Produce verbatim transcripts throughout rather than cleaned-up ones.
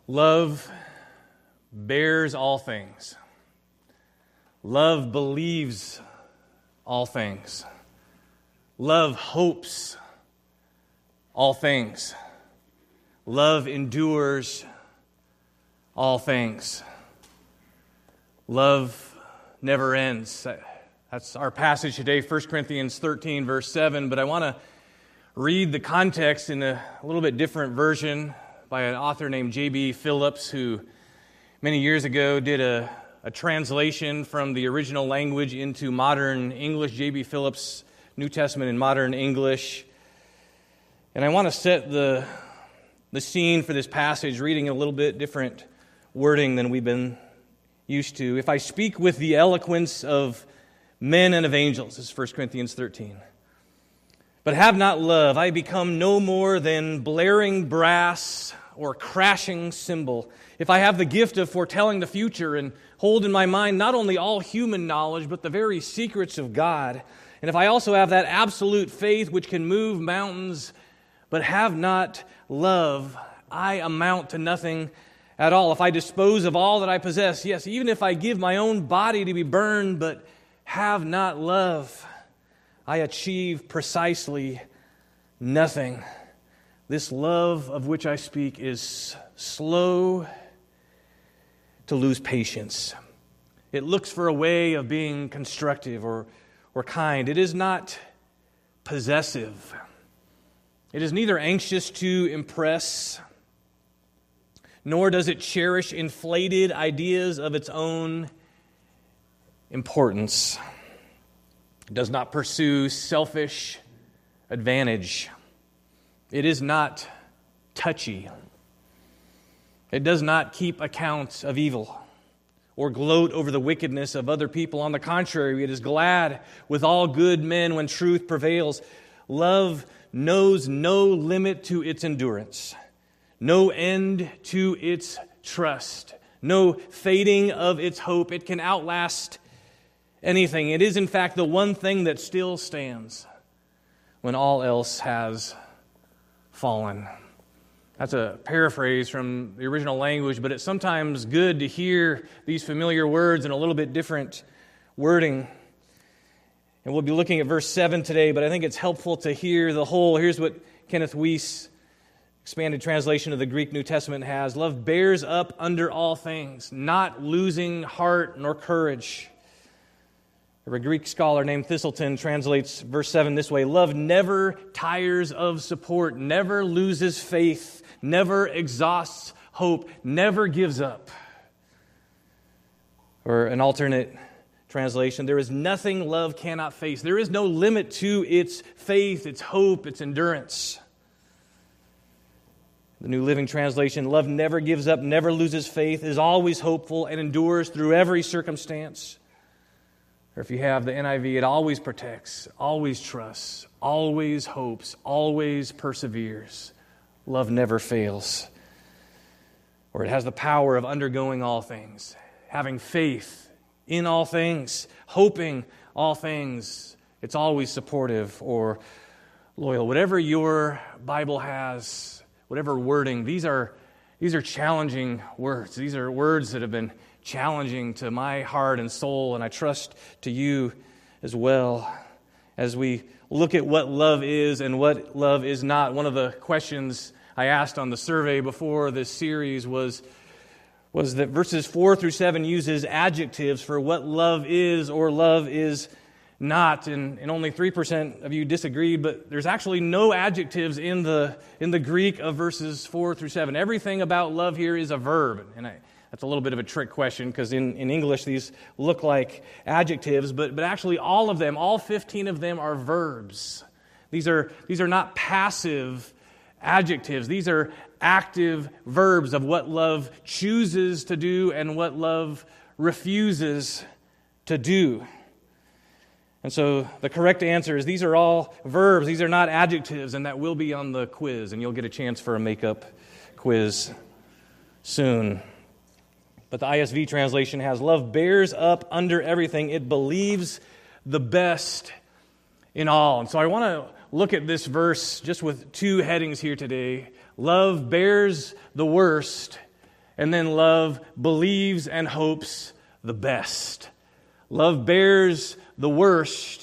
Love bears all things. Love believes all things. Love hopes all things. Love endures all things. Love never ends. That's our passage today, First Corinthians thirteen, verse seven. But I want to read the context in a, a little bit different version by an author named J B Phillips, who many years ago did a, a translation from the original language into modern English. J B Phillips, New Testament in Modern English. And I want to set the, the scene for this passage, reading a little bit different wording than we've been used to. If I speak with the eloquence of men and of angels, this is First Corinthians thirteen, but have not love, I become no more than blaring brass or crashing cymbal. If I have the gift of foretelling the future and hold in my mind not only all human knowledge, but the very secrets of God, and if I also have that absolute faith which can move mountains, but have not love, I amount to nothing at all. If I dispose of all that I possess, yes, even if I give my own body to be burned, but have not love, I achieve precisely nothing. This love of which I speak is slow to lose patience. It looks for a way of being constructive or, or kind. It is not possessive. It is neither anxious to impress, nor does it cherish inflated ideas of its own importance. It does not pursue selfish advantage. It is not touchy. It does not keep account of evil or gloat over the wickedness of other people. On the contrary, it is glad with all good men when truth prevails. Love knows no limit to its endurance, no end to its trust, no fading of its hope. It can outlast anything. It is, in fact, the one thing that still stands when all else has fallen. That's a paraphrase from the original language, but it's sometimes good to hear these familiar words in a little bit different wording. And we'll be looking at verse seven today, but I think it's helpful to hear the whole. Here's what Kenneth Weiss, expanded translation of the Greek New Testament, has. Love bears up under all things, not losing heart nor courage. A Greek scholar named Thistleton translates verse seven this way: love never tires of support, never loses faith, never exhausts hope, never gives up. Or an alternate translation: there is nothing love cannot face. There is no limit to its faith, its hope, its endurance. The New Living Translation: love never gives up, never loses faith, is always hopeful, and endures through every circumstance. Or if you have the N I V, it always protects, always trusts, always hopes, always perseveres. Love never fails. Or it has the power of undergoing all things, having faith in all things, hoping all things. It's always supportive or loyal. Whatever your Bible has, whatever wording, these are these are challenging words. These are words that have been challenging to my heart and soul, and I trust to you as well. As we look at what love is and what love is not, one of the questions I asked on the survey before this series was, was that verses four through seven uses adjectives for what love is or love is not, and, and only three percent of you disagreed, but there's actually no adjectives in the in the Greek of verses four through seven. Everything about love here is a verb, and I That's a little bit of a trick question because in, in English these look like adjectives, but, but actually all of them, all fifteen of them are verbs. These are, these are not passive adjectives. These are active verbs of what love chooses to do and what love refuses to do. And so the correct answer is these are all verbs. These are not adjectives, and that will be on the quiz, and you'll get a chance for a makeup quiz soon. But the I S V translation has, love bears up under everything. It believes the best in all. And so I want to look at this verse just with two headings here today. Love bears the worst And then love believes and hopes the best. Love bears the worst.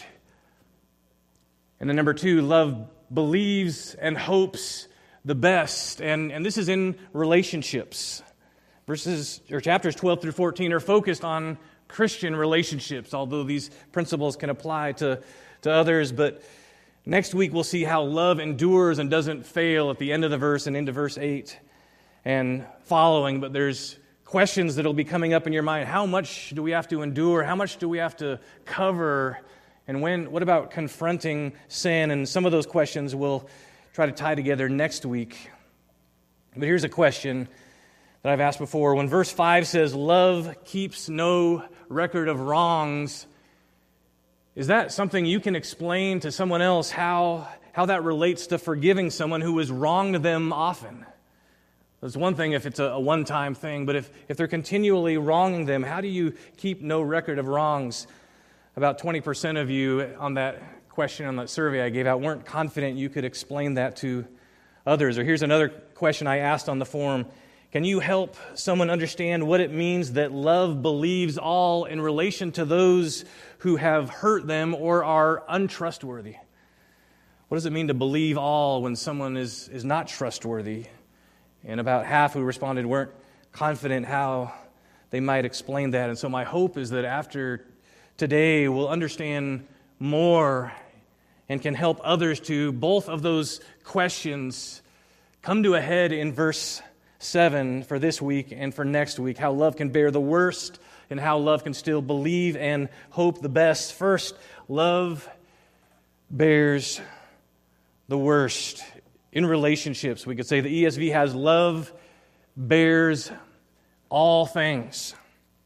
And then number two, love believes and hopes the best. And, and this is in relationships. Verses or chapters twelve through fourteen are focused on Christian relationships, although these principles can apply to, to others. But next week we'll see how love endures and doesn't fail at the end of the verse and into verse eight and following. But there's questions that will be coming up in your mind. How much do we have to endure? How much do we have to cover? And when? What about confronting sin? And some of those questions we'll try to tie together next week. But here's a question that I've asked before. When verse five says, love keeps no record of wrongs, is that something you can explain to someone else, how, how that relates to forgiving someone who has wronged them often? It's one thing if it's a, a one-time thing, but if, if they're continually wronging them, how do you keep no record of wrongs? About twenty percent of you on that question, on that survey I gave out, weren't confident you could explain that to others. Or here's another question I asked on the form. Can you help someone understand what it means that love believes all in relation to those who have hurt them or are untrustworthy? What does it mean to believe all when someone is, is not trustworthy? And about half who responded weren't confident how they might explain that. And so my hope is that after today we'll understand more and can help others to both of those questions come to a head in verse seven for this week and for next week. How love can bear the worst and how love can still believe and hope the best. First, love bears the worst. In relationships, we could say the E S V has love bears all things.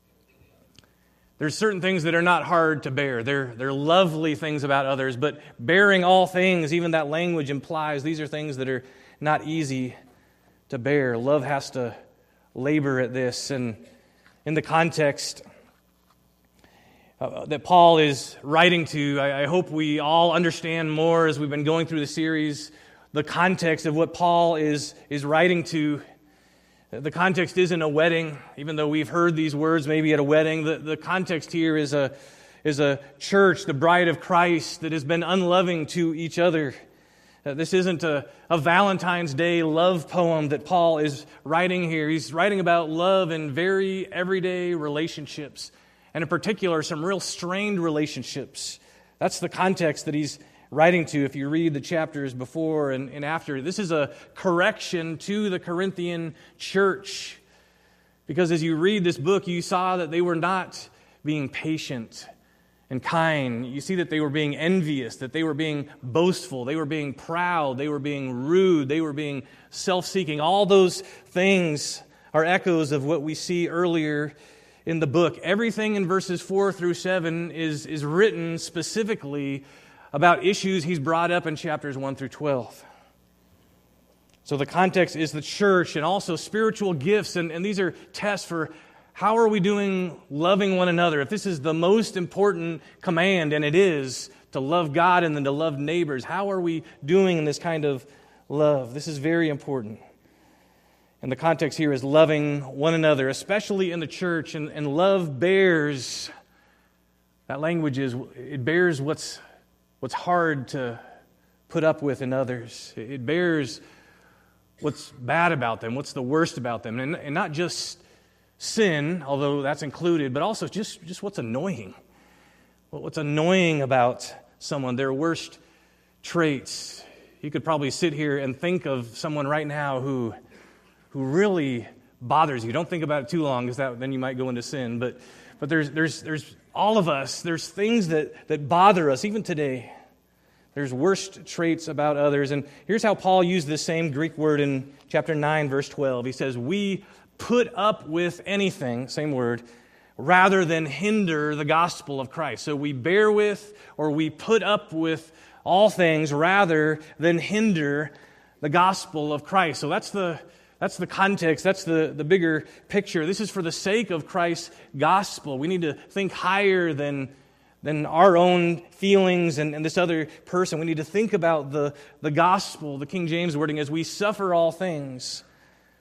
There's certain things that are not hard to bear. They're, they're lovely things about others, but bearing all things, even that language implies these are things that are not easy to bear. Love has to labor at this. And in the context uh, that Paul is writing to, I, I hope we all understand more as we've been going through the series, the context of what Paul is, is writing to. The context isn't a wedding, even though we've heard these words maybe at a wedding. The, the context here is a, is a church, the bride of Christ, that has been unloving to each other. Uh, this isn't a, a Valentine's Day love poem that Paul is writing here. He's writing about love in very everyday relationships, and in particular, some real strained relationships. That's the context that he's writing to if you read the chapters before and, and after. This is a correction to the Corinthian church, because as you read this book, you saw that they were not being patient and kind. You see that they were being envious, that they were being boastful, they were being proud, they were being rude, they were being self-seeking. All those things are echoes of what we see earlier in the book. Everything in verses four through seven is, is written specifically about issues he's brought up in chapters one through twelve. So the context is the church and also spiritual gifts, and, and these are tests for how are we doing loving one another? If this is the most important command, and it is, to love God and then to love neighbors, how are we doing in this kind of love? This is very important. And the context here is loving one another, especially in the church, and, and love bears, that language is, it bears what's, what's hard to put up with in others. It bears what's bad about them, what's the worst about them, and, and not just sin, although that's included, but also just, just what's annoying. What's annoying about someone, their worst traits. You could probably sit here and think of someone right now who, who really bothers you. Don't think about it too long, because that, then you might go into sin. But, but there's, there's, there's all of us, there's things that, that bother us, even today. There's worst traits about others. And here's how Paul used this same Greek word in chapter nine, verse twelve. He says, we put up with anything, same word, rather than hinder the gospel of Christ. So we bear with, or we put up with all things rather than hinder the gospel of Christ. So that's the that's the context, that's the, the bigger picture. This is for the sake of Christ's gospel. We need to think higher than, than our own feelings and, and this other person. We need to think about the, the gospel, the King James wording, as we suffer all things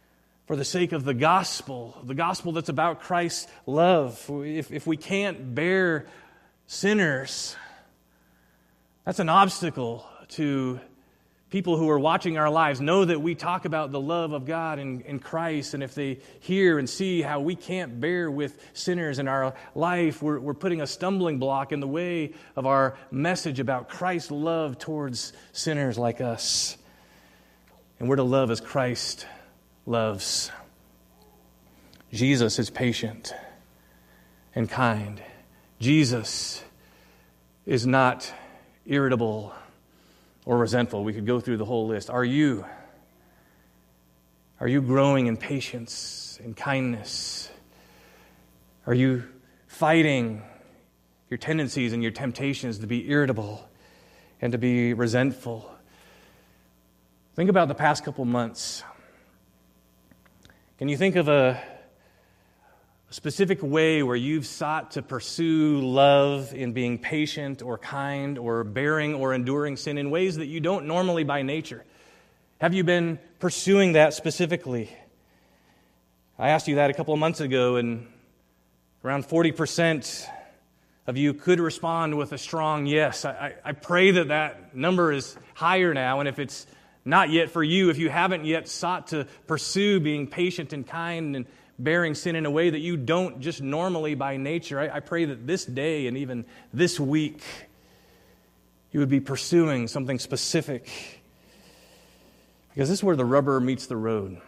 for the sake of the gospel, the gospel that's about Christ's love. If, if we can't bear sinners, that's an obstacle to people who are watching our lives. Know that we talk about the love of God in, in Christ, and if they hear and see how we can't bear with sinners in our life, we're, we're putting a stumbling block in the way of our message about Christ's love towards sinners like us. And we're to love as Christ loves. Jesus is patient and kind. Jesus is not irritable or resentful. We could go through the whole list. Are you? Are you growing in patience and kindness? Are you fighting your tendencies and your temptations to be irritable and to be resentful? Think about the past couple months. Can you think of a A specific way where you've sought to pursue love in being patient or kind or bearing or enduring sin in ways that you don't normally by nature? Have you been pursuing that specifically? I asked you that a couple of months ago, and around forty percent of you could respond with a strong yes. I, I pray that that number is higher now, and if it's not yet for you, if you haven't yet sought to pursue being patient and kind and bearing sin in a way that you don't just normally by nature, I, I pray that this day and even this week you would be pursuing something specific, because this is where the rubber meets the road.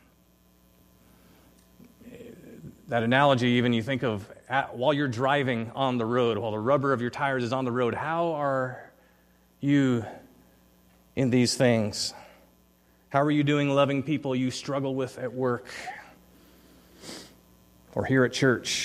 That analogy, even you think of at, while you're driving on the road, while the rubber of your tires is on the road, how are you in these things? How are you doing loving people you struggle with at work or here at church?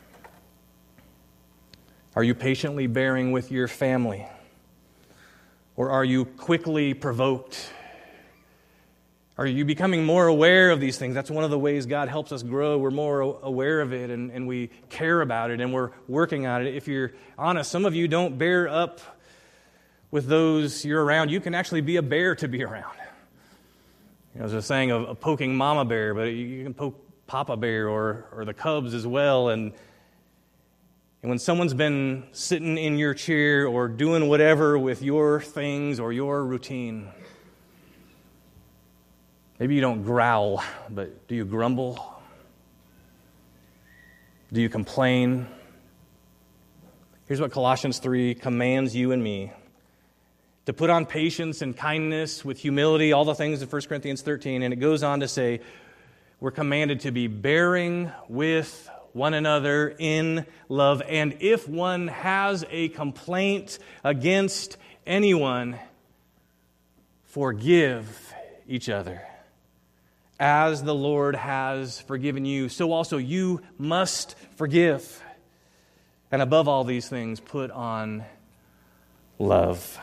Are you patiently bearing with your family? Or are you quickly provoked? Are you becoming more aware of these things? That's one of the ways God helps us grow. We're more aware of it, and, and we care about it, and we're working on it. If you're honest, some of you don't bear up with those you're around. You can actually be a bear to be around. You know, there's a saying of, of poking mama bear, but you can poke Papa Bear or or the cubs as well. And, and when someone's been sitting in your chair or doing whatever with your things or your routine, maybe you don't growl, but do you grumble? Do you complain? Here's what Colossians three commands you and me: to put on patience and kindness with humility, all the things in First Corinthians thirteen. And it goes on to say, we're commanded to be bearing with one another in love. And if one has a complaint against anyone, forgive each other. As the Lord has forgiven you, so also you must forgive. And above all these things, put on love.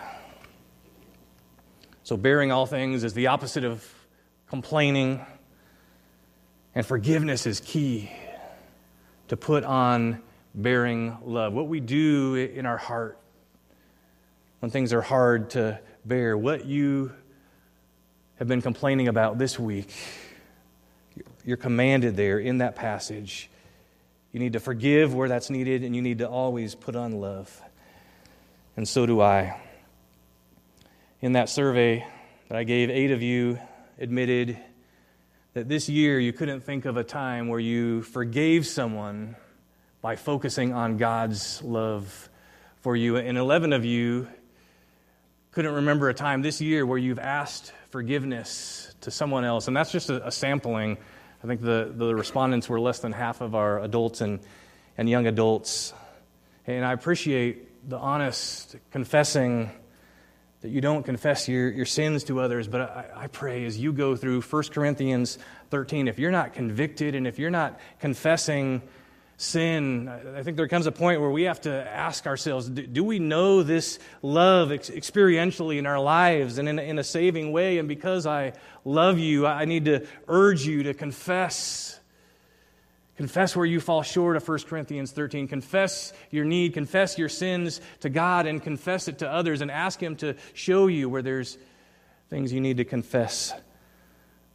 So bearing all things is the opposite of complaining. And forgiveness is key to put on bearing love. What we do in our heart when things are hard to bear, what you have been complaining about this week, you're commanded there in that passage. You need to forgive where that's needed, and you need to always put on love. And so do I. In that survey that I gave, eight of you admitted that this year you couldn't think of a time where you forgave someone by focusing on God's love for you. And eleven of you couldn't remember a time this year where you've asked forgiveness to someone else. And that's just a, a sampling. I think the, the respondents were less than half of our adults and, and young adults. And I appreciate the honest confessing that you don't confess your, your sins to others, but I, I pray as you go through First Corinthians thirteen, if you're not convicted and if you're not confessing sin, I think there comes a point where we have to ask ourselves, do, do we know this love ex- experientially in our lives and in, in a saving way? And because I love you, I need to urge you to confess. Confess where you fall short of First Corinthians thirteen. Confess your need, confess your sins to God, and confess it to others, and ask Him to show you where there's things you need to confess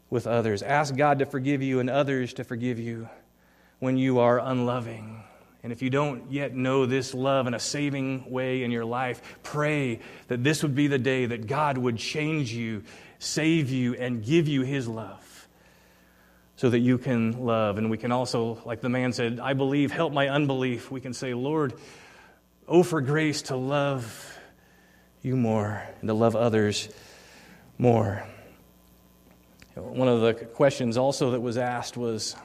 with others. Ask God to forgive you and others to forgive you when you are unloving. And if you don't yet know this love in a saving way in your life, pray that this would be the day that God would change you, save you, and give you His love so that you can love. And we can also, like the man said, I believe, help my unbelief. We can say, Lord, oh, for grace to love you more and to love others more. One of the questions also that was asked was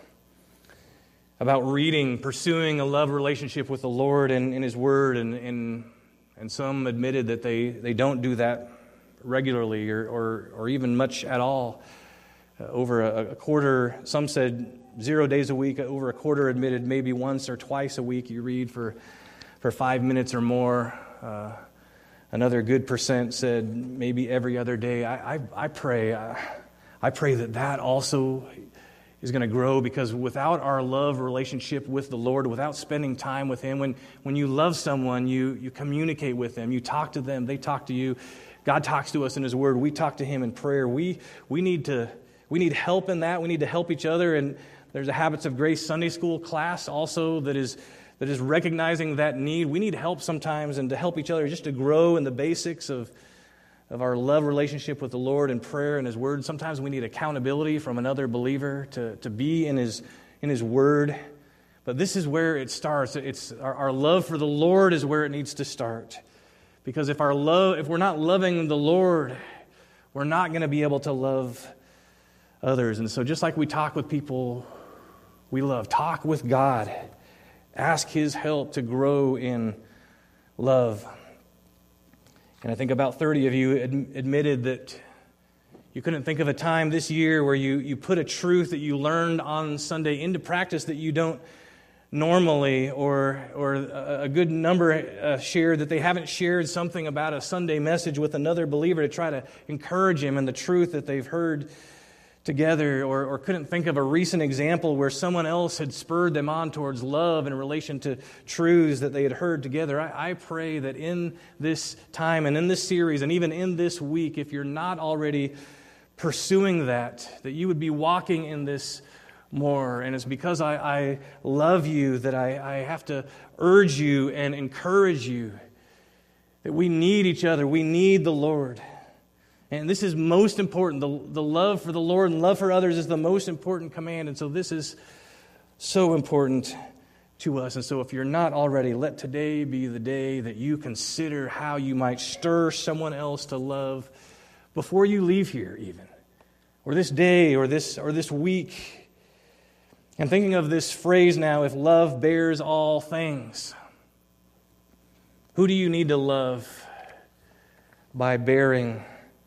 about reading, pursuing a love relationship with the Lord and, and His Word, and, and and some admitted that they, they don't do that regularly or, or, or even much at all. Uh, over a, a quarter, some said zero days a week, over a quarter admitted maybe once or twice a week you read for, for five minutes or more. Uh, another good percent said maybe every other day. I, I, I pray, I, I pray that that also is going to grow, because without our love relationship with the Lord, without spending time with Him, when, when you love someone, you, you communicate with them, you talk to them, they talk to you. God talks to us in His Word. We talk to Him in prayer. We we need to we need help in that. We need to help each other. And there's a Habits of Grace Sunday School class also that is that is recognizing that need. We need help sometimes, and to help each other just to grow in the basics of of our love relationship with the Lord and prayer and His Word. Sometimes we need accountability from another believer to, to be in His in His Word. But this is where it starts. It's our, our love for the Lord is where it needs to start. Because if our love, if we're not loving the Lord, we're not going to be able to love others. And so just like we talk with people we love, talk with God. Ask His help to grow in love. And I think about thirty of you ad- admitted that you couldn't think of a time this year where you, you put a truth that you learned on Sunday into practice that you don't normally, or or a, a good number uh, shared that they haven't shared something about a Sunday message with another believer to try to encourage him in the truth that they've heard together, or, or couldn't think of a recent example where someone else had spurred them on towards love in relation to truths that they had heard together. I, I pray that in this time and in this series and even in this week, if you're not already pursuing that, that you would be walking in this more. And it's because I, I love you that I, I have to urge you and encourage you that we need each other. We need the Lord. And this is most important. The, the love for the Lord and love for others is the most important command. And so this is so important to us. And so if you're not already, let today be the day that you consider how you might stir someone else to love before you leave here even. Or this day or this or this week. I'm thinking of this phrase now, if love bears all things. Who do you need to love by bearing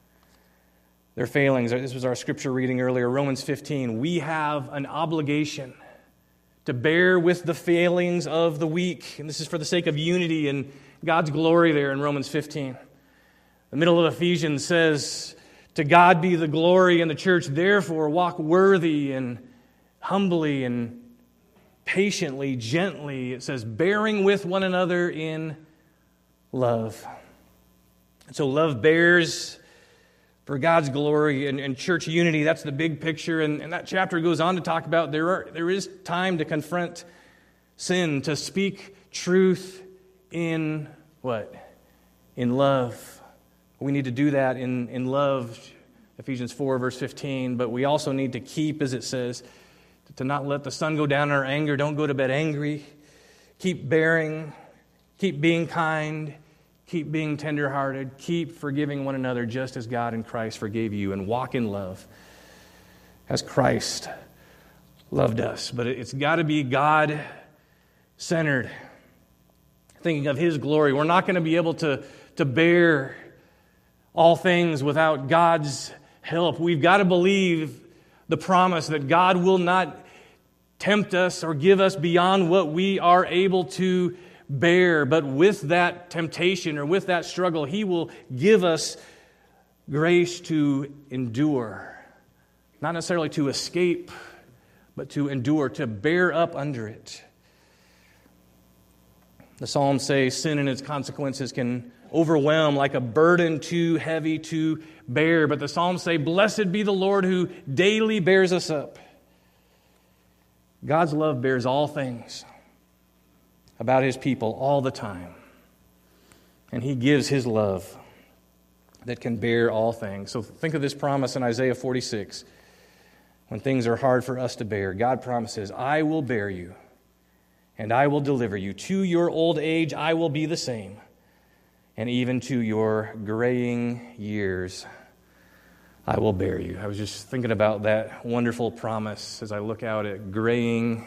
their failings? This was our scripture reading earlier, Romans fifteen. We have an obligation to bear with the failings of the weak. And this is for the sake of unity and God's glory there in Romans fifteen. The middle of Ephesians says, to God be the glory in the church, therefore walk worthy and humbly and patiently, gently. It says, bearing with one another in love. And so love bears for God's glory and, and church unity. That's the big picture. And, and that chapter goes on to talk about there are there is time to confront sin, to speak truth in what? In love. We need to do that in, in love, Ephesians four, verse fifteen. But we also need to keep, as it says, to not let the sun go down in our anger. Don't go to bed angry. Keep bearing. Keep being kind. Keep being tenderhearted. Keep forgiving one another just as God in Christ forgave you. And walk in love as Christ loved us. But it's got to be God-centered. Thinking of His glory. We're not going to be able to, to bear all things without God's help. We've got to believe the promise that God will not tempt us or give us beyond what we are able to bear. But with that temptation or with that struggle, He will give us grace to endure. Not necessarily to escape, but to endure, to bear up under it. The Psalms say sin and its consequences can overwhelm, like a burden too heavy to bear. But the Psalms say, "Blessed be the Lord who daily bears us up." God's love bears all things about His people all the time. And He gives His love that can bear all things. So think of this promise in Isaiah forty-six. When things are hard for us to bear, God promises, "I will bear you, and I will deliver you. To your old age I will be the same, and even to your graying years I will bear you." I was just thinking about that wonderful promise as I look out at graying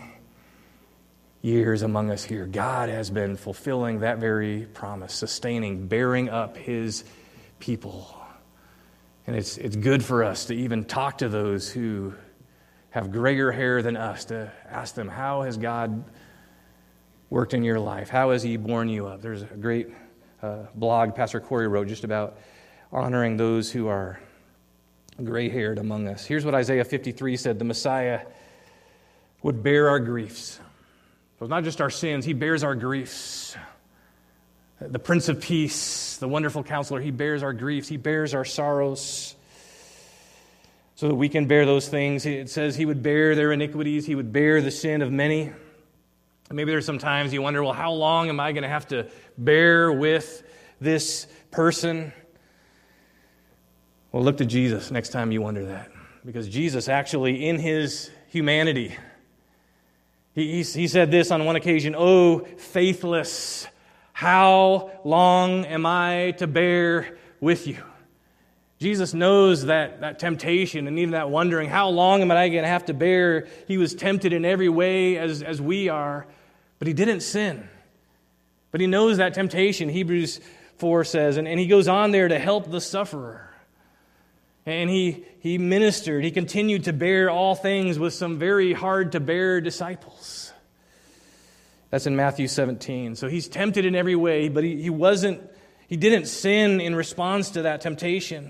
years among us here. God has been fulfilling that very promise, sustaining, bearing up His people. And it's it's good for us to even talk to those who have grayer hair than us, to ask them, how has God worked in your life? How has He borne you up? There's a great uh, blog Pastor Corey wrote just about honoring those who are gray-haired among us. Here's what Isaiah fifty-three said: the Messiah would bear our griefs. So it's not just our sins, He bears our griefs. The Prince of Peace, the wonderful Counselor, He bears our griefs, He bears our sorrows, so that we can bear those things. It says He would bear their iniquities, He would bear the sin of many. Maybe there's some times you wonder, well, how long am I going to have to bear with this person? Well, look to Jesus next time you wonder that. Because Jesus actually, in His humanity, He, he, he said this on one occasion, "Oh, faithless, how long am I to bear with you?" Jesus knows that, that temptation and even that wondering, how long am I going to have to bear? He was tempted in every way as, as we are, but He didn't sin. But He knows that temptation, Hebrews four says, and, and He goes on there to help the sufferer. And he, he ministered, He continued to bear all things with some very hard-to-bear disciples. That's in Matthew seventeen. So He's tempted in every way, but he, he wasn't, He didn't sin in response to that temptation.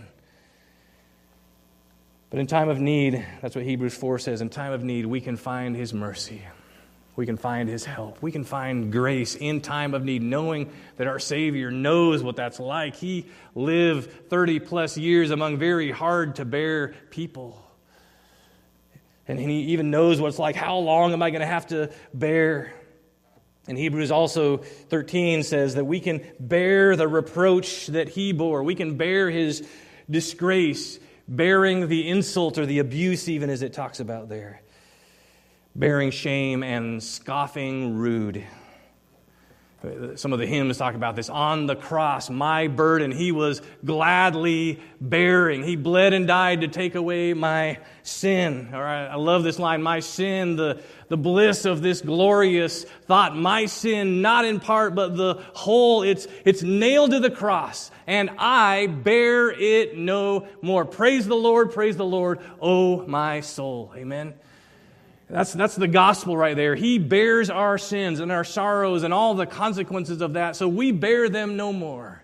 But in time of need, that's what Hebrews four says, in time of need, we can find His mercy. We can find His help. We can find grace in time of need, knowing that our Savior knows what that's like. He lived thirty plus years among very hard-to-bear people. And He even knows what it's like. How long am I going to have to bear? And Hebrews also thirteen says that we can bear the reproach that He bore. We can bear His disgrace, bearing the insult or the abuse, even as it talks about there. Bearing shame and scoffing rude. Some of the hymns talk about this. On the cross, my burden He was gladly bearing. He bled and died to take away my sin. All right, I love this line. My sin, the, the bliss of this glorious thought. My sin, not in part, but the whole. It's, it's nailed to the cross. And I bear it no more. Praise the Lord, praise the Lord, oh my soul. Amen. That's, that's the gospel right there. He bears our sins and our sorrows and all the consequences of that, so we bear them no more.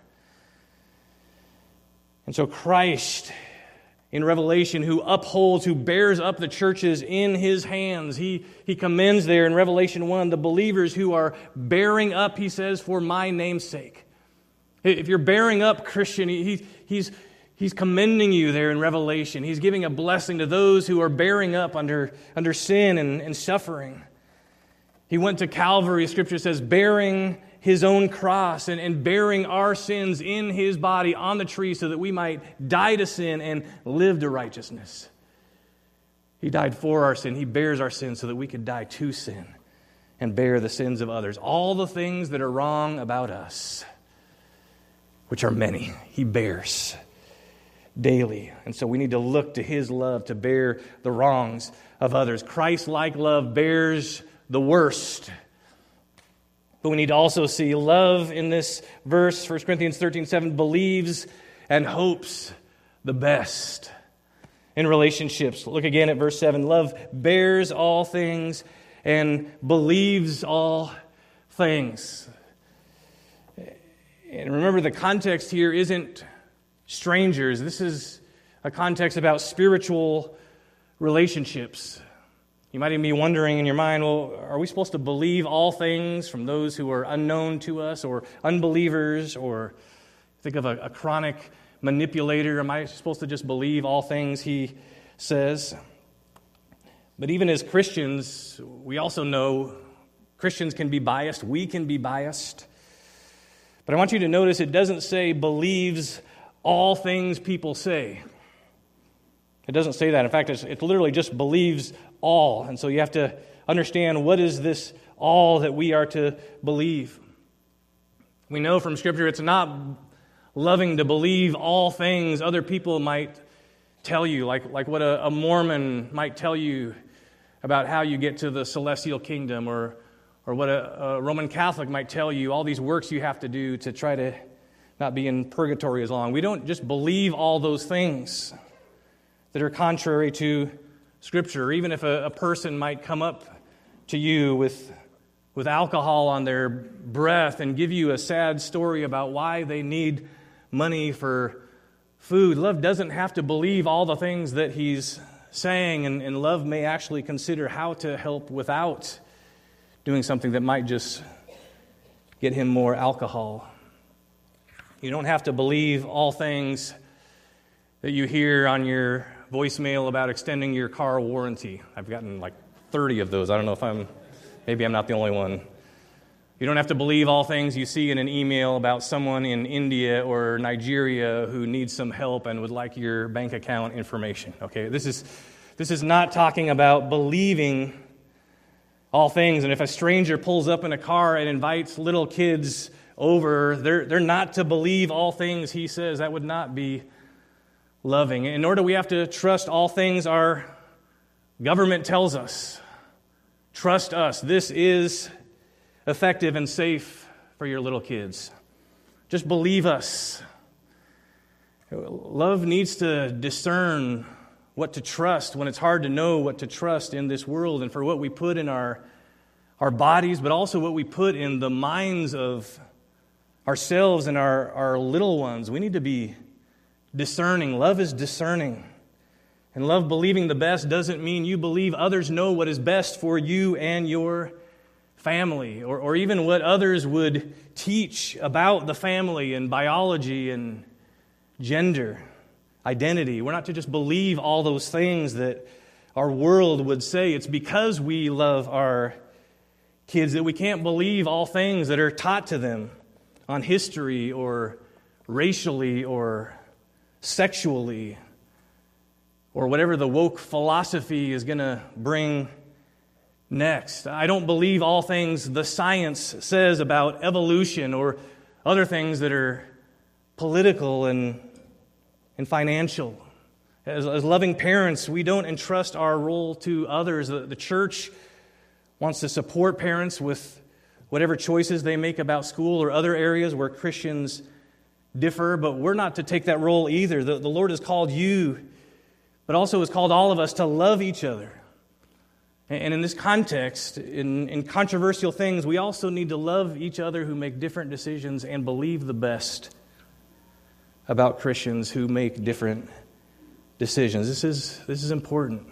And so Christ, in Revelation, who upholds, who bears up the churches in His hands, He, he commends there in Revelation one the believers who are bearing up, He says, for my name's sake. If you're bearing up, Christian, he, he's... He's commending you there in Revelation. He's giving a blessing to those who are bearing up under, under sin and, and suffering. He went to Calvary, Scripture says, bearing His own cross and, and bearing our sins in His body on the tree so that we might die to sin and live to righteousness. He died for our sin. He bears our sins so that we could die to sin and bear the sins of others. All the things that are wrong about us, which are many, He bears daily. And so we need to look to His love to bear the wrongs of others. Christ-like love bears the worst. But we need to also see love in this verse, First Corinthians thirteen seven, believes and hopes the best in relationships. Look again at verse seven. Love bears all things and believes all things. And remember, the context here isn't strangers. This is a context about spiritual relationships. You might even be wondering in your mind, well, are we supposed to believe all things from those who are unknown to us or unbelievers? Or Think of a, a chronic manipulator. Am I supposed to just believe all things he says? But even as Christians, we also know Christians can be biased. We can be biased. But I want you to notice it doesn't say believes all things people say. It doesn't say that. In fact, it's, it literally just believes all. And so you have to understand, what is this all that we are to believe? We know from Scripture it's not loving to believe all things other people might tell you, like, like what a, a Mormon might tell you about how you get to the celestial kingdom, or or what a, a Roman Catholic might tell you, all these works you have to do to try to not be in purgatory as long. We don't just believe all those things that are contrary to Scripture. Even if a, a person might come up to you with, with alcohol on their breath and give you a sad story about why they need money for food, love doesn't have to believe all the things that he's saying, and, and love may actually consider how to help without doing something that might just get him more alcohol. You don't have to believe all things that you hear on your voicemail about extending your car warranty. I've gotten like thirty of those. I don't know if I'm, maybe I'm not the only one. You don't have to believe all things you see in an email about someone in India or Nigeria who needs some help and would like your bank account information. Okay, this is this is not talking about believing all things. And if a stranger pulls up in a car and invites little kids over, they're they're not to believe all things he says. That would not be loving. And nor do we have to trust all things our government tells us. Trust us. This is effective and safe for your little kids. Just believe us. Love needs to discern what to trust when it's hard to know what to trust in this world, and for what we put in our, our bodies, but also what we put in the minds of ourselves and our, our little ones. We need to be discerning. Love is discerning. And love believing the best doesn't mean you believe others know what is best for you and your family, or, or even what others would teach about the family and biology and gender, identity. We're not to just believe all those things that our world would say. It's because we love our kids that we can't believe all things that are taught to them on history or racially or sexually, or whatever the woke philosophy is going to bring next. I don't believe all things the science says about evolution or other things that are political and, and financial. As, as loving parents, we don't entrust our role to others. The, the church wants to support parents with whatever choices they make about school or other areas where Christians differ, but we're not to take that role either. The, the Lord has called you, but also has called all of us to love each other. And in this context, in, in controversial things, we also need to love each other who make different decisions and believe the best about Christians who make different decisions. This is, this is important.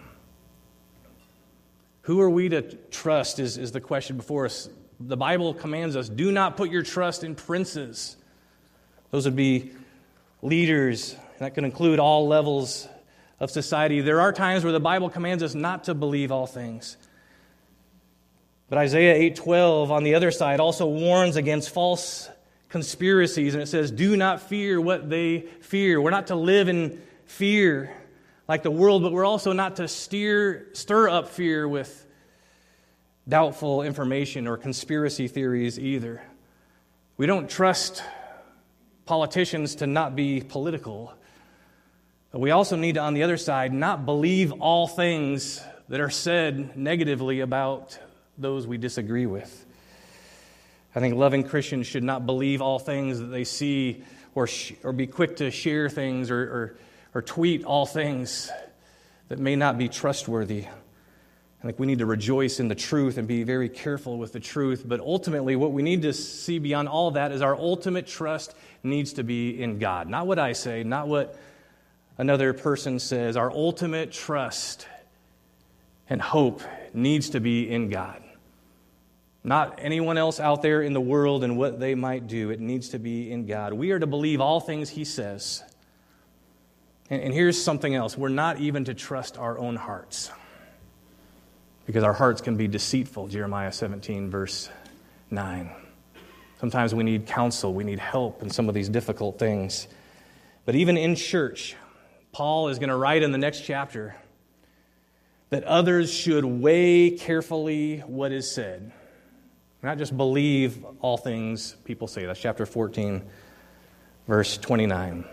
Who are we to trust is, is the question before us. The Bible commands us, do not put your trust in princes. Those would be leaders. That can include all levels of society. There are times where the Bible commands us not to believe all things. But Isaiah eight twelve on the other side also warns against false conspiracies, and it says, do not fear what they fear. We're not to live in fear like the world, but we're also not to steer, stir up fear with doubtful information or conspiracy theories either. We don't trust politicians to not be political. But we also need to, on the other side, not believe all things that are said negatively about those we disagree with. I think loving Christians should not believe all things that they see, or sh- or be quick to share things or, or or tweet all things that may not be trustworthy. I think we need to rejoice in the truth and be very careful with the truth. But ultimately, what we need to see beyond all that is our ultimate trust needs to be in God. Not what I say, not what another person says. Our ultimate trust and hope needs to be in God. Not anyone else out there in the world and what they might do. It needs to be in God. We are to believe all things He says. And, and here's something else. We're not even to trust our own hearts, because our hearts can be deceitful, Jeremiah seventeen, verse nine. Sometimes we need counsel, we need help in some of these difficult things. But even in church, Paul is going to write in the next chapter that others should weigh carefully what is said. Not just believe all things people say. That's chapter fourteen, verse twenty-nine.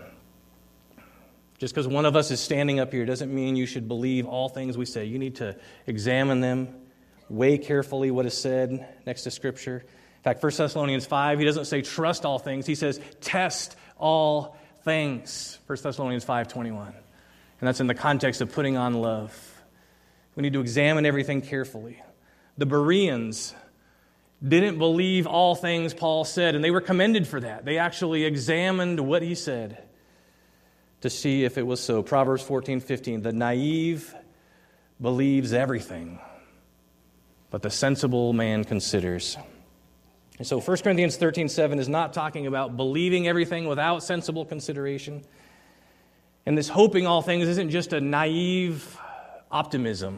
Just because one of us is standing up here doesn't mean you should believe all things we say. You need to examine them, weigh carefully what is said next to Scripture. In fact, First Thessalonians five, he doesn't say trust all things. He says test all things. First Thessalonians five twenty-one. And that's in the context of putting on love. We need to examine everything carefully. The Bereans didn't believe all things Paul said, and they were commended for that. They actually examined what he said to see if it was so. Proverbs fourteen fifteen, the naive believes everything, but the sensible man considers. And so First Corinthians thirteen seven is not talking about believing everything without sensible consideration. And this hoping all things isn't just a naive optimism.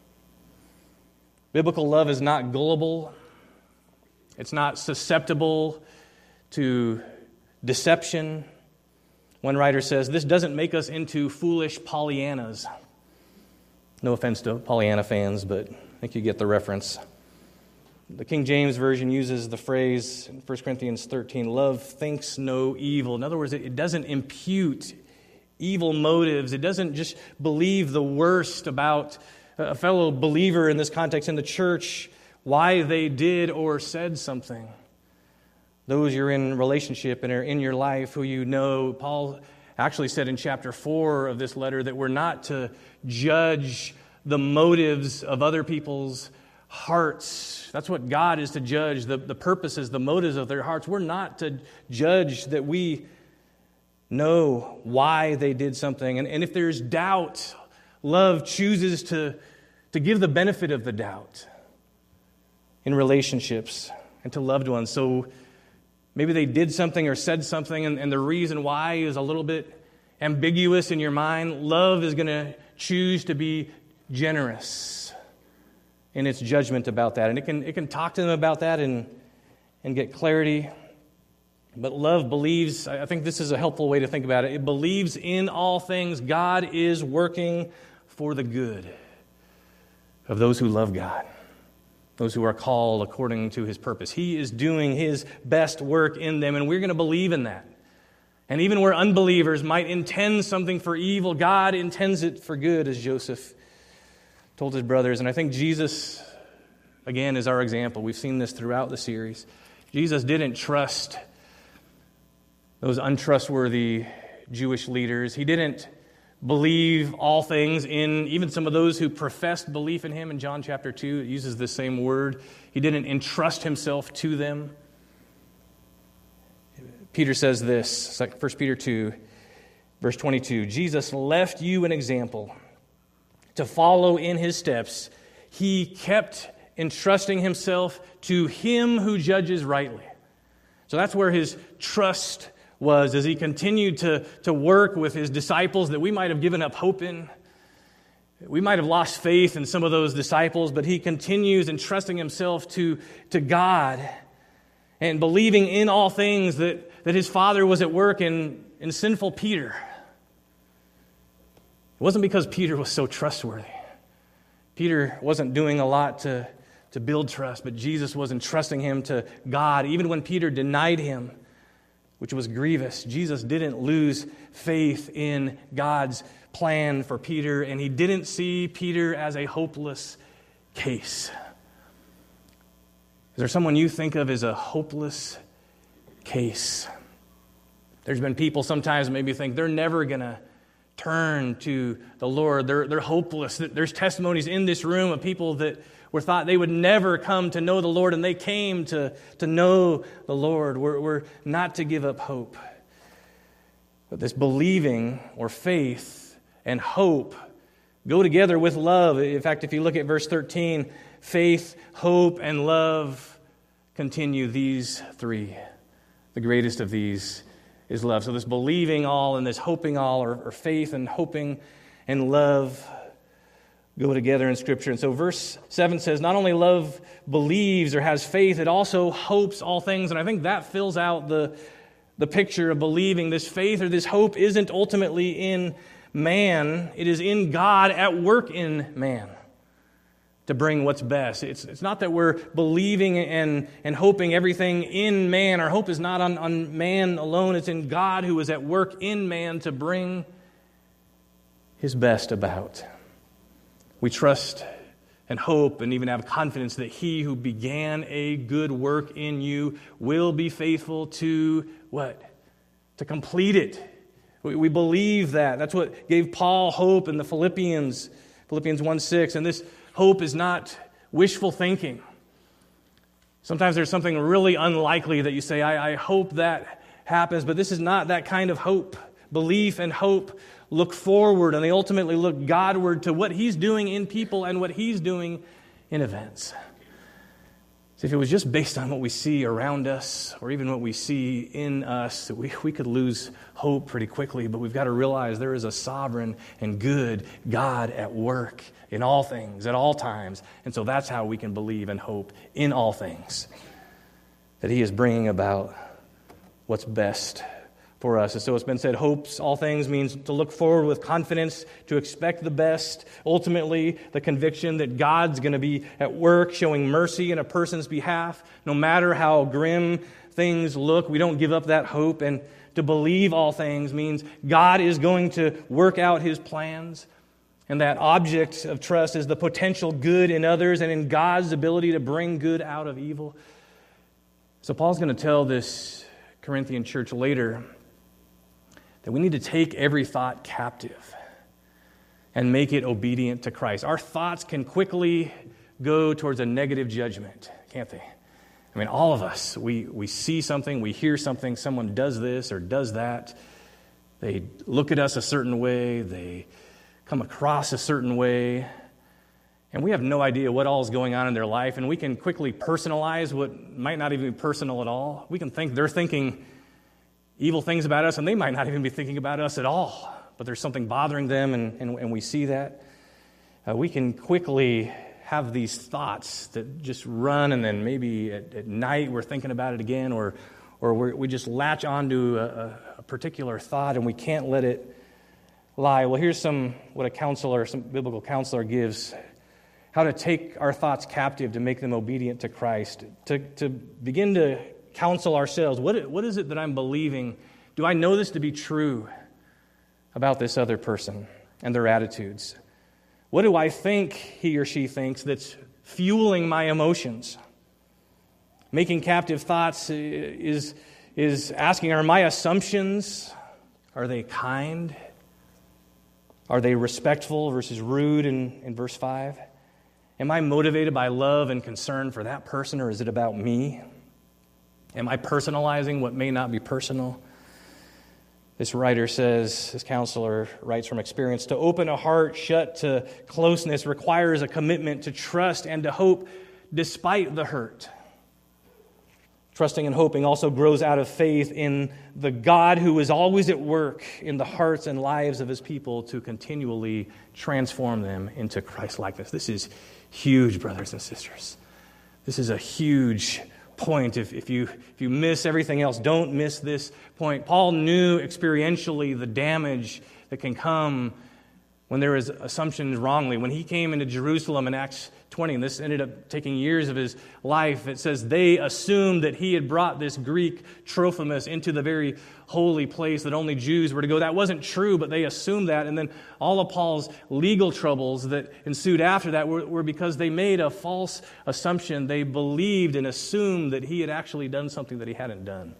Biblical love is not gullible. It's not susceptible to deception. One writer says, this doesn't make us into foolish Pollyannas. No offense to Pollyanna fans, but I think you get the reference. The King James Version uses the phrase in First Corinthians thirteen, love thinks no evil. In other words, it doesn't impute evil motives. It doesn't just believe the worst about a fellow believer in this context in the church, why they did or said something. Those you're in relationship and are in your life who you know, Paul actually said in chapter four of this letter that we're not to judge the motives of other people's hearts. That's what God is to judge, the, the purposes, the motives of their hearts. We're not to judge that we know why they did something. And, and if there's doubt, love chooses to, to give the benefit of the doubt in relationships and to loved ones. So maybe they did something or said something, and, and the reason why is a little bit ambiguous in your mind. Love is going to choose to be generous in its judgment about that. And it can it can talk to them about that and, and get clarity. But love believes, I think this is a helpful way to think about it, it believes in all things God is working for the good of those who love God, those who are called according to His purpose. He is doing His best work in them, and we're going to believe in that. And even where unbelievers might intend something for evil, God intends it for good, as Joseph told his brothers. And I think Jesus, again, is our example. We've seen this throughout the series. Jesus didn't trust those untrustworthy Jewish leaders. He didn't believe all things in even some of those who professed belief in Him. In John chapter two, it uses the same word. He didn't entrust Himself to them. Peter says this, First Peter two, verse twenty-two, Jesus left you an example to follow in His steps. He kept entrusting Himself to Him who judges rightly. So that's where His trust was, as He continued to, to work with His disciples that we might have given up hope in. We might have lost faith in some of those disciples, but He continues entrusting Himself to, to God and believing in all things that, that His Father was at work in, in sinful Peter. It wasn't because Peter was so trustworthy. Peter wasn't doing a lot to, to build trust, but Jesus was entrusting him to God. Even when Peter denied Him, which was grievous, Jesus didn't lose faith in God's plan for Peter, and He didn't see Peter as a hopeless case. Is there someone you think of as a hopeless case? There's been people sometimes maybe think they're never going to turn to the Lord. They're, they're hopeless. There's testimonies in this room of people that were thought they would never come to know the Lord, and they came to, to know the Lord. We're, we're not to give up hope. But this believing or faith and hope go together with love. In fact, if you look at verse thirteen, faith, hope, and love continue these three. The greatest of these is love. So this believing all and this hoping all, or, or faith and hoping and love, go together in Scripture. And so verse seven says, not only love believes or has faith, it also hopes all things. And I think that fills out the, the picture of believing. This faith or this hope isn't ultimately in man. It is in God at work in man to bring what's best. It's, it's not that we're believing and, and hoping everything in man. Our hope is not on, on man alone. It's in God who is at work in man to bring His best about. We trust and hope and even have confidence that He who began a good work in you will be faithful to what? To complete it. We, we believe that. That's what gave Paul hope in the Philippians, Philippians one six. And this hope is not wishful thinking. Sometimes there's something really unlikely that you say, I, I hope that happens, but this is not that kind of hope. Belief and hope look forward, and they ultimately look Godward to what He's doing in people and what He's doing in events. So if it was just based on what we see around us, or even what we see in us, we, we could lose hope pretty quickly, but we've got to realize there is a sovereign and good God at work in all things, at all times. And so that's how we can believe and hope in all things, that He is bringing about what's best for us. And so it's been said, hopes all things means to look forward with confidence, to expect the best. Ultimately, the conviction that God's going to be at work showing mercy in a person's behalf. No matter how grim things look, we don't give up that hope. And to believe all things means God is going to work out His plans. And that object of trust is the potential good in others and in God's ability to bring good out of evil. So Paul's going to tell this Corinthian church later that we need to take every thought captive and make it obedient to Christ. Our thoughts can quickly go towards a negative judgment, can't they? I mean, all of us, we, we see something, we hear something, someone does this or does that. They look at us a certain way, they come across a certain way, and we have no idea what all is going on in their life, and we can quickly personalize what might not even be personal at all. We can think they're thinking evil things about us, and they might not even be thinking about us at all, but there's something bothering them, and, and, and we see that. Uh, we can quickly have these thoughts that just run, and then maybe at, at night we're thinking about it again, or or we're, we just latch onto a, a particular thought, and we can't let it lie. Well, here's some what a counselor, some biblical counselor gives, how to take our thoughts captive to make them obedient to Christ, to, to begin to counsel ourselves. What, what is it that I'm believing? Do I know this to be true about this other person and their attitudes? What do I think he or she thinks that's fueling my emotions? Making captive thoughts is, is asking, are my assumptions, are they kind? Are they respectful versus rude in, in verse five? Am I motivated by love and concern for that person, or is it about me? Am I personalizing what may not be personal? This writer says, this counselor writes from experience, to open a heart shut to closeness requires a commitment to trust and to hope despite the hurt. Trusting and hoping also grows out of faith in the God who is always at work in the hearts and lives of His people to continually transform them into Christ-likeness. This is huge, brothers and sisters. This is a huge point. If, if you if you miss everything else, don't miss this point. Paul knew experientially the damage that can come when there is assumptions wrongly. When he came into Jerusalem in Acts twenty, and this ended up taking years of his life, it says they assumed that he had brought this Greek Trophimus into the very holy place that only Jews were to go. That wasn't true, but they assumed that. And then all of Paul's legal troubles that ensued after that were, were because they made a false assumption. They believed and assumed that he had actually done something that he hadn't done.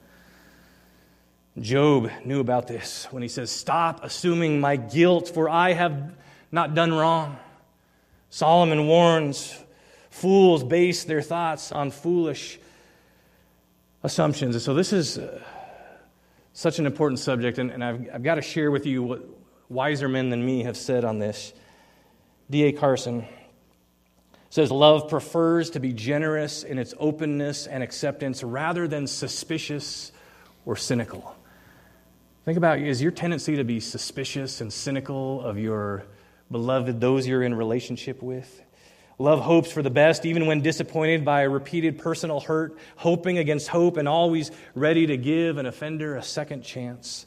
Job knew about this when he says, "Stop assuming my guilt, for I have not done wrong." Solomon warns, fools base their thoughts on foolish assumptions. And so this is uh, such an important subject, and, and I've, I've got to share with you what wiser men than me have said on this. D A Carson It says love prefers to be generous in its openness and acceptance rather than suspicious or cynical. Think about, is your tendency to be suspicious and cynical of your beloved, those you're in relationship with? Love hopes for the best even when disappointed by a repeated personal hurt, hoping against hope and always ready to give an offender a second chance.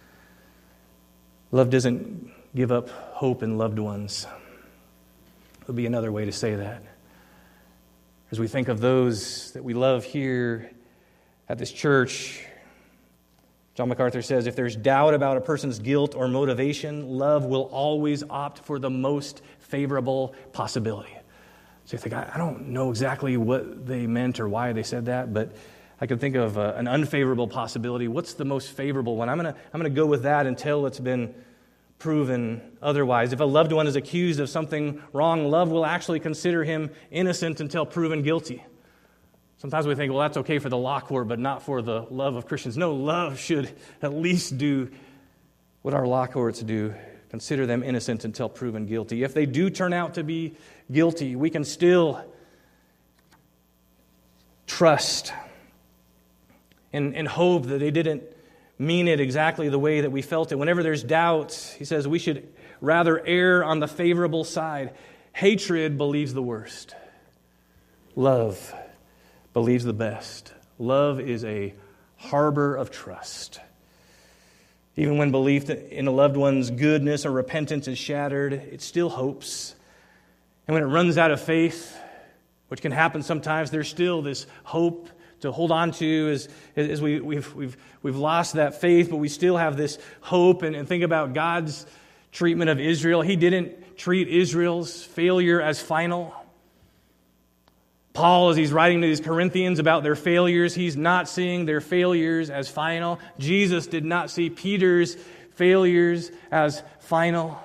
Love doesn't give up hope in loved ones. Would be another way to say that. As we think of those that we love here at this church, John MacArthur says, if there's doubt about a person's guilt or motivation, love will always opt for the most favorable possibility. So you think, I, I don't know exactly what they meant or why they said that, but I can think of uh, an unfavorable possibility. What's the most favorable one? I'm going to I'm going to go with that until it's been proven otherwise. If a loved one is accused of something wrong, love will actually consider him innocent until proven guilty. Sometimes we think, well, that's okay for the law court, but not for the love of Christians. No, love should at least do what our law courts do, consider them innocent until proven guilty. If they do turn out to be guilty, we can still trust and, and hope that they didn't mean it exactly the way that we felt it. Whenever there's doubt, he says we should rather err on the favorable side. Hatred believes the worst. Love believes the best. Love is a harbor of trust. Even when belief in a loved one's goodness or repentance is shattered, it still hopes. And when it runs out of faith, which can happen sometimes, there's still this hope to hold on to as, as we, we've, we've, we've lost that faith, but we still have this hope. And, and think about God's treatment of Israel. He didn't treat Israel's failure as final. Paul, as he's writing to these Corinthians about their failures, he's not seeing their failures as final. Jesus did not see Peter's failures as final.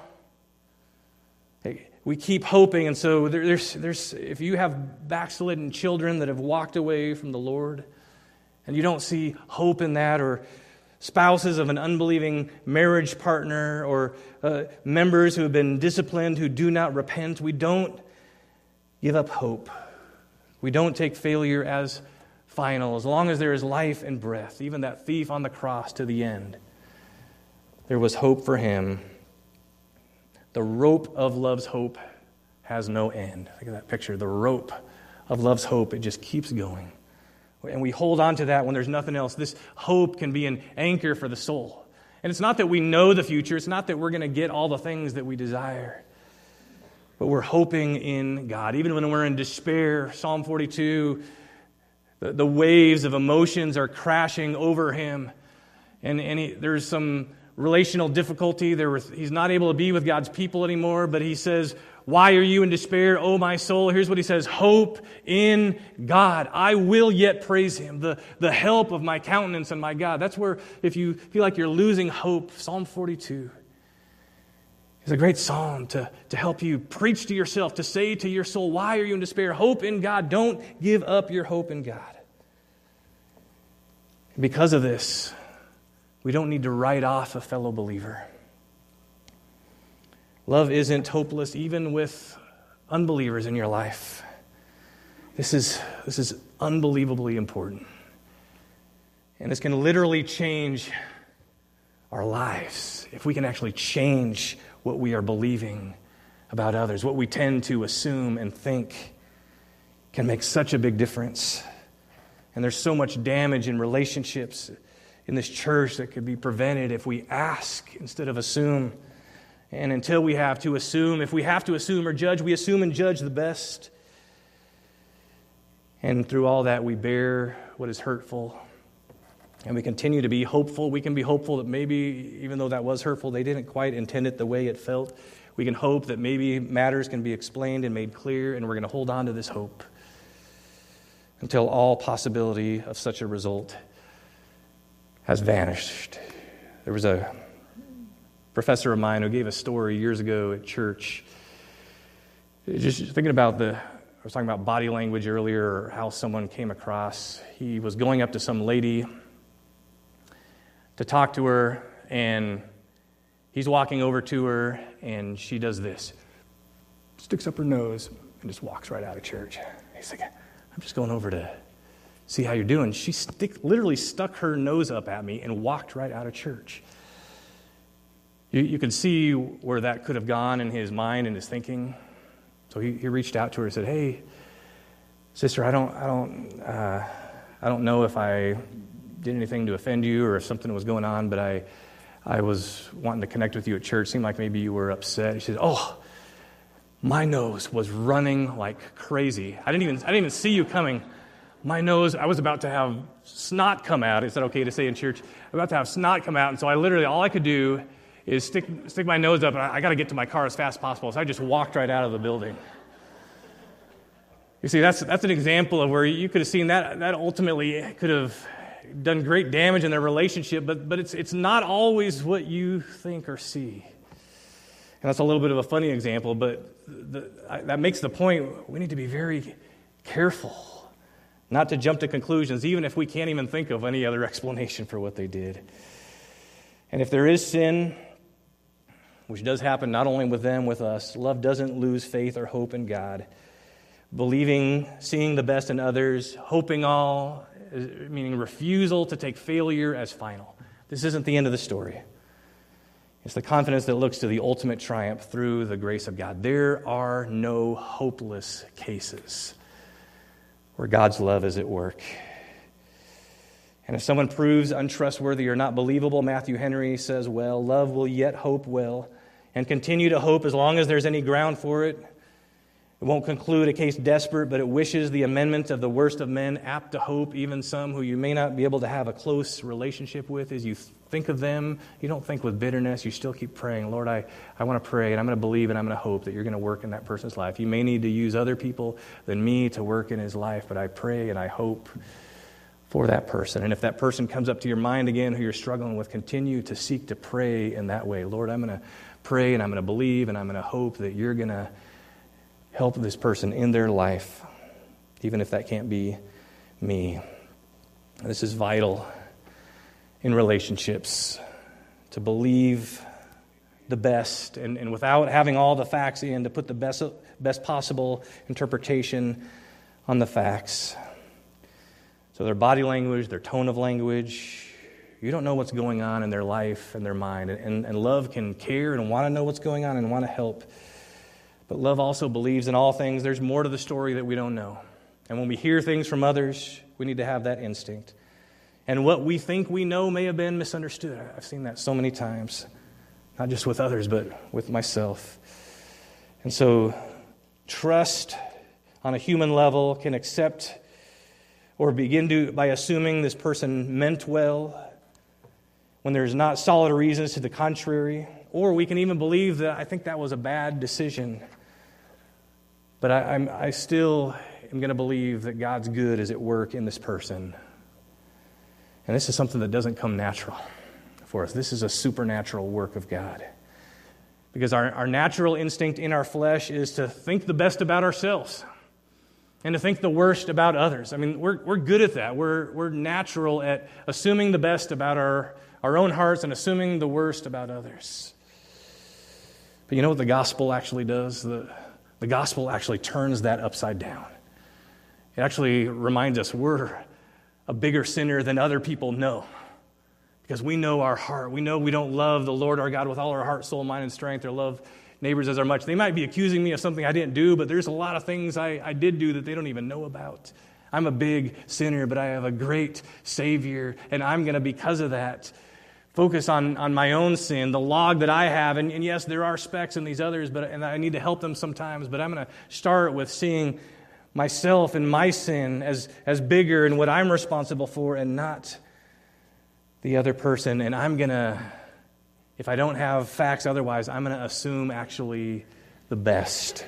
We keep hoping, and so there's, there's, if you have backslidden children that have walked away from the Lord, and you don't see hope in that, or spouses of an unbelieving marriage partner, or uh, members who have been disciplined who do not repent, we don't give up hope. We don't take failure as final. As long as there is life and breath, even that thief on the cross to the end, there was hope for him. The rope of love's hope has no end. Look at that picture. The rope of love's hope, it just keeps going. And we hold on to that when there's nothing else. This hope can be an anchor for the soul. And it's not that we know the future. It's not that we're going to get all the things that we desire. But we're hoping in God. Even when we're in despair, Psalm forty-two, the, the waves of emotions are crashing over him. And, and he, there's some relational difficulty. There was, he's not able to be with God's people anymore, but he says, why are you in despair, O my soul? Here's what he says, hope in God. I will yet praise him, the, the help of my countenance and my God. That's where, if you feel like you're losing hope, Psalm forty-two is a great psalm to, to help you preach to yourself, to say to your soul, why are you in despair? Hope in God. Don't give up your hope in God. And because of this, we don't need to write off a fellow believer. Love isn't hopeless even with unbelievers in your life. This is, this is unbelievably important. And this can literally change our lives if we can actually change what we are believing about others. What we tend to assume and think can make such a big difference. And there's so much damage in relationships in this church that could be prevented if we ask instead of assume. And until we have to assume, if we have to assume or judge, we assume and judge the best. And through all that, we bear what is hurtful. And we continue to be hopeful. We can be hopeful that maybe, even though that was hurtful, they didn't quite intend it the way it felt. We can hope that maybe matters can be explained and made clear, and we're going to hold on to this hope until all possibility of such a result has vanished. There was a professor of mine who gave a story years ago at church. Just thinking about the, I was talking about body language earlier, or how someone came across. He was going up to some lady to talk to her, and he's walking over to her, and she does this. Sticks up her nose, and just walks right out of church. He's like, I'm just going over to see how you're doing. She stick, literally stuck her nose up at me and walked right out of church. You, you can see where that could have gone in his mind and his thinking. So he, he reached out to her and said, hey, sister, I don't, I don't, uh, I don't know if I did anything to offend you or if something was going on, but I, I was wanting to connect with you at church. Seemed like maybe you were upset. She said, oh, my nose was running like crazy. I didn't even, I didn't even see you coming. My nose, I was about to have snot come out. Is that okay to say in church? I'm about to have snot come out, and so I literally, all I could do is stick stick my nose up, and I, I got to get to my car as fast as possible. So I just walked right out of the building. You see, that's that's an example of where you could have seen that that ultimately could have done great damage in their relationship, but but it's it's not always what you think or see. And that's a little bit of a funny example, but the, I, that makes the point. We need to be very careful not to jump to conclusions, even if we can't even think of any other explanation for what they did. And if there is sin, which does happen not only with them, with us, love doesn't lose faith or hope in God. Believing, seeing the best in others, hoping all, meaning refusal to take failure as final. This isn't the end of the story. It's the confidence that looks to the ultimate triumph through the grace of God. There are no hopeless cases where God's love is at work. And if someone proves untrustworthy or not believable, Matthew Henry says, well, love will yet hope well and continue to hope as long as there's any ground for it. It won't conclude a case desperate, but it wishes the amendment of the worst of men, apt to hope, even some who you may not be able to have a close relationship with. As you think of them, you don't think with bitterness. You still keep praying, Lord, I, I want to pray, and I'm going to believe, and I'm going to hope that you're going to work in that person's life. You may need to use other people than me to work in his life, but I pray and I hope for that person. And if that person comes up to your mind again who you're struggling with, continue to seek to pray in that way. Lord, I'm going to pray, and I'm going to believe, and I'm going to hope that you're going to help this person in their life, even if that can't be me. This is vital in relationships, to believe the best, and, and without having all the facts in, to put the best, best possible interpretation on the facts. So their body language, their tone of language, you don't know what's going on in their life and their mind, and, and love can care and want to know what's going on and want to help. But love also believes in all things. There's more to the story that we don't know. And when we hear things from others, we need to have that instinct. And what we think we know may have been misunderstood. I've seen that so many times, not just with others, but with myself. And so trust on a human level can accept or begin to by assuming this person meant well when there's not solid reasons to the contrary. Or we can even believe that I think that was a bad decision. But I, I'm, I still am going to believe that God's good is at work in this person. And this is something that doesn't come natural for us. This is a supernatural work of God. Because our, our natural instinct in our flesh is to think the best about ourselves and to think the worst about others. I mean, we're we're good at that. We're we're natural at assuming the best about our, our own hearts and assuming the worst about others. But you know what the gospel actually does? The, the gospel actually turns that upside down. It actually reminds us we're a bigger sinner than other people know. Because we know our heart. We know we don't love the Lord our God with all our heart, soul, mind, and strength, or love neighbors as our much. They might be accusing me of something I didn't do, but there's a lot of things I, I did do that they don't even know about. I'm a big sinner, but I have a great Savior, and I'm going to, because of that, focus on, on my own sin, the log that I have. And, and yes, there are specks in these others, but and I need to help them sometimes, but I'm going to start with seeing myself and my sin as, as bigger and what I'm responsible for and not the other person. And I'm going to, if I don't have facts otherwise, I'm going to assume actually the best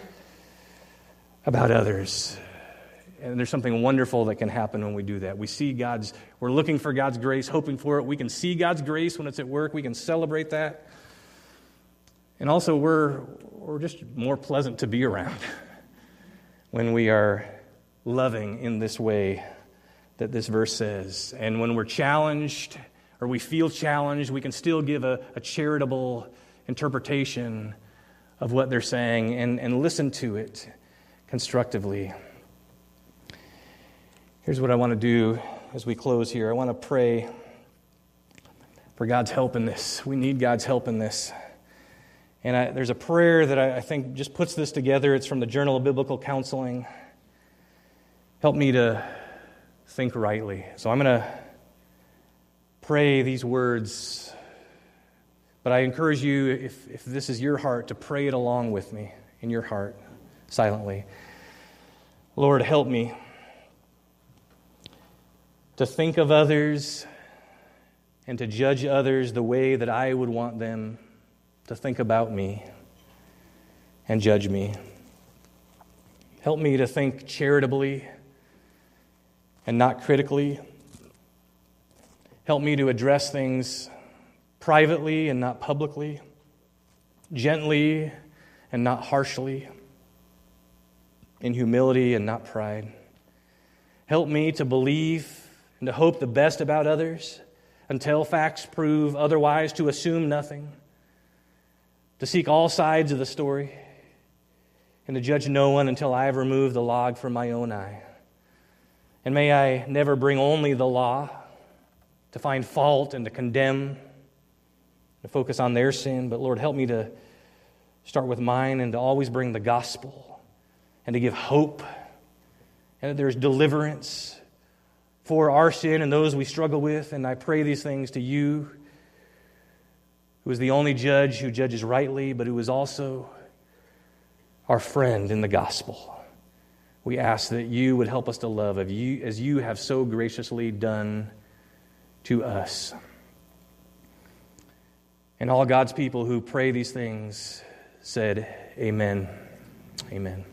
about others. And there's something wonderful that can happen when we do that. We see God's, we're looking for God's grace, hoping for it. We can see God's grace when it's at work. We can celebrate that. And also we're, we're just more pleasant to be around when we are loving in this way that this verse says. And when we're challenged or we feel challenged, we can still give a, a charitable interpretation of what they're saying and, and listen to it. constructively. Here's what I want to do as we close here. I want to pray for God's help in this. We need God's help in this. And I, there's a prayer that I, I think just puts this together. It's from the Journal of Biblical Counseling. Help me to think rightly. So I'm going to pray these words, but I encourage you, if, if this is your heart, to pray it along with me in your heart, silently. Lord, help me to think of others and to judge others the way that I would want them to think about me and judge me. Help me to think charitably and not critically. Help me to address things privately and not publicly, gently and not harshly, in humility and not pride. Help me to believe and to hope the best about others until facts prove otherwise, to assume nothing, to seek all sides of the story, and to judge no one until I have removed the log from my own eye. And may I never bring only the law to find fault and to condemn, to focus on their sin, but Lord, help me to start with mine and to always bring the gospel and to give hope and that there's deliverance for our sin and those we struggle with. And I pray these things to you, who is the only judge who judges rightly, but who is also our friend in the gospel. We ask that you would help us to love of you as you have so graciously done to us. And all God's people who pray these things said, Amen. Amen.